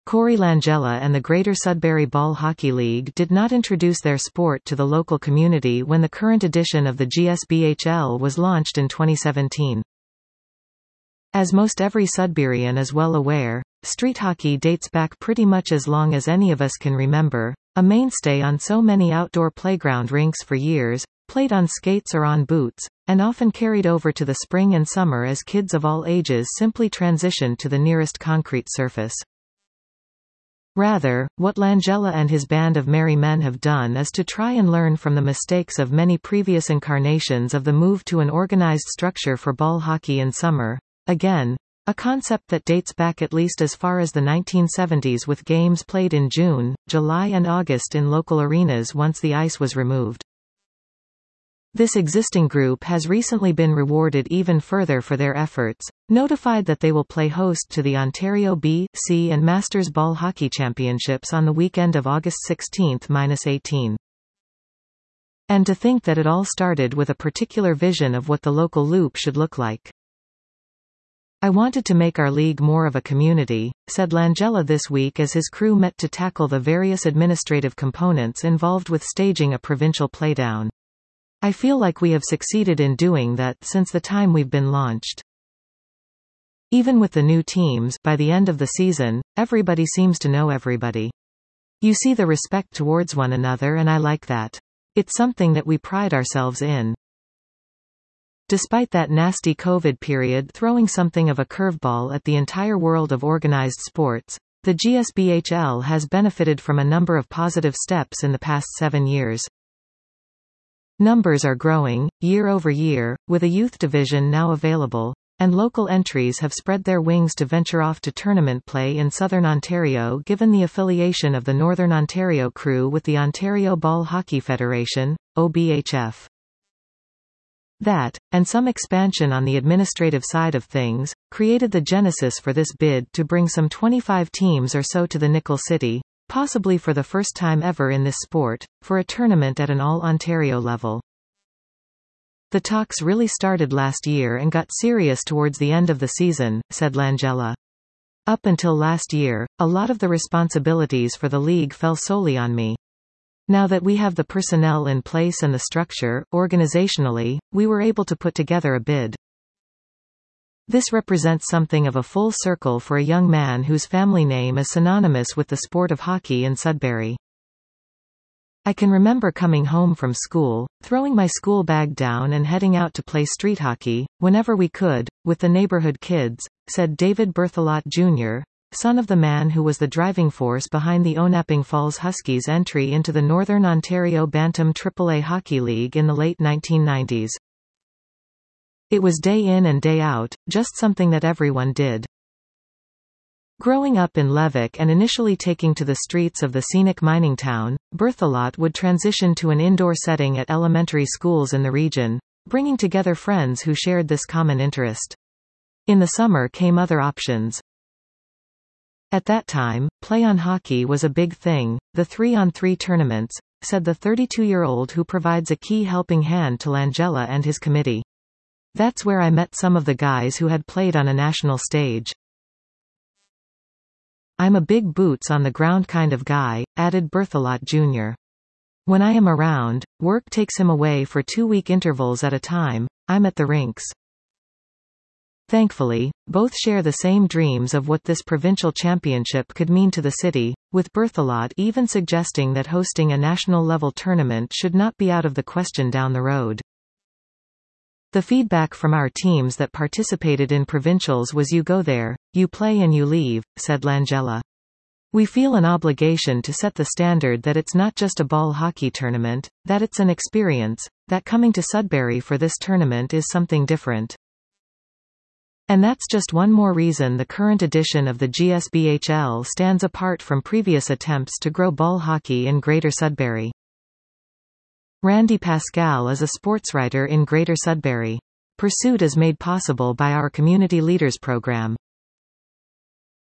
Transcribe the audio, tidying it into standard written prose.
Corey Langella and the Greater Sudbury Ball Hockey League did not introduce their sport to the local community when the current edition of the GSBHL was launched in 2017. As most every Sudburyan is well aware, street hockey dates back pretty much as long as any of us can remember, a mainstay on so many outdoor playground rinks for years, played on skates or on boots, and often carried over to the spring and summer as kids of all ages simply transitioned to the nearest concrete surface. Rather, what Langella and his band of merry men have done is to try and learn from the mistakes of many previous incarnations of the move to an organized structure for ball hockey in summer. Again, a concept that dates back at least as far as the 1970s, with games played in June, July and August in local arenas once the ice was removed. This existing group has recently been rewarded even further for their efforts, notified that they will play host to the Ontario B, C and Masters Ball Hockey Championships on the weekend of August 16–18. And to think that it all started with a particular vision of what the local loop should look like. "I wanted to make our league more of a community," said Langella this week as his crew met to tackle the various administrative components involved with staging a provincial playdown. "I feel like we have succeeded in doing that since the time we've been launched. Even with the new teams, by the end of the season, everybody seems to know everybody. You see the respect towards one another, and I like that. It's something that we pride ourselves in." Despite that nasty COVID period throwing something of a curveball at the entire world of organized sports, the GSBHL has benefited from a number of positive steps in the past 7 years. Numbers are growing, year over year, with a youth division now available, and local entries have spread their wings to venture off to tournament play in Southern Ontario given the affiliation of the Northern Ontario crew with the Ontario Ball Hockey Federation, OBHF. That, and some expansion on the administrative side of things, created the genesis for this bid to bring some 25 teams or so to the Nickel City, possibly for the first time ever in this sport, for a tournament at an all-Ontario level. "The talks really started last year and got serious towards the end of the season," said Langella. "Up until last year, a lot of the responsibilities for the league fell solely on me. Now that we have the personnel in place and the structure, organizationally, we were able to put together a bid. This represents something of a full circle for a young man whose family name is synonymous with the sport of hockey in Sudbury. I can remember coming home from school, throwing my school bag down and heading out to play street hockey, whenever we could, with the neighborhood kids," said David Berthelot Jr., son of the man who was the driving force behind the Onaping Falls Huskies' entry into the Northern Ontario Bantam AAA Hockey League in the late 1990s. "It was day in and day out, just something that everyone did." Growing up in Levick and initially taking to the streets of the scenic mining town, Berthelot would transition to an indoor setting at elementary schools in the region, bringing together friends who shared this common interest. In the summer came other options. At that time, play-on hockey was a big thing, the 3-on-3 tournaments, said the 32-year-old who provides a key helping hand to Langella and his committee. "That's where I met some of the guys who had played on a national stage. I'm a big boots on the ground kind of guy," added Berthelot Jr. "When I am around, work takes him away for 2-week intervals at a time, I'm at the rinks." Thankfully, both share the same dreams of what this provincial championship could mean to the city, with Berthelot even suggesting that hosting a national-level tournament should not be out of the question down the road. "The feedback from our teams that participated in provincials was you go there, you play and you leave," said Langella. "We feel an obligation to set the standard that it's not just a ball hockey tournament, that it's an experience, that coming to Sudbury for this tournament is something different. And that's just one more reason the current edition of the GSBHL stands apart from previous attempts to grow ball hockey in Greater Sudbury." Randy Pascal is a sportswriter in Greater Sudbury. Pursuit is made possible by our Community Leaders program.